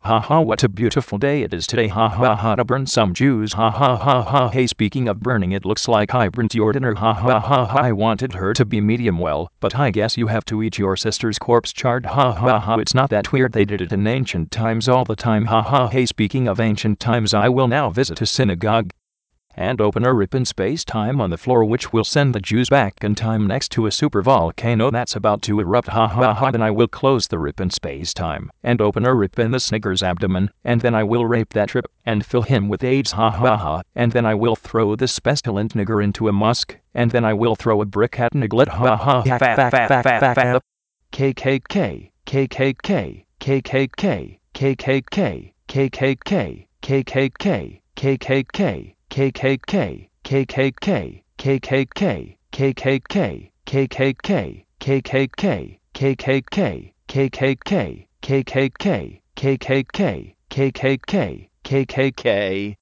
Ha ha, what a beautiful day it is today. Ha ha ha, to burn some Jews. Ha ha ha ha. Hey, speaking of burning, it looks like I burnt your dinner. Ha ha ha ha. I wanted her to be medium well, but I guess you have to eat your sister's corpse charred. Ha ha ha. It's not that weird, they did it in ancient times all the time. Ha ha. Hey, speaking of ancient times, I will now visit a synagogue and open a rip in space-time on the floor, which will send the Jews back in time next to a supervolcano that's about to erupt. Ha ha ha. Then I will close the rip in space-time and open a rip in the Snicker's abdomen, and then I will rape that trip and fill him with AIDS. Ha ha ha. And then I will throw this pestilent nigger into a mosque, and then I will throw a brick at Niglet. Ha ha ha. KKK, KKK, KKK, KKK, KKK, KKK, KKK. KKK, KKK, KKK, KKK, KKK, KKK, KKK, KKK, KKK, KKK, KKK, KKK.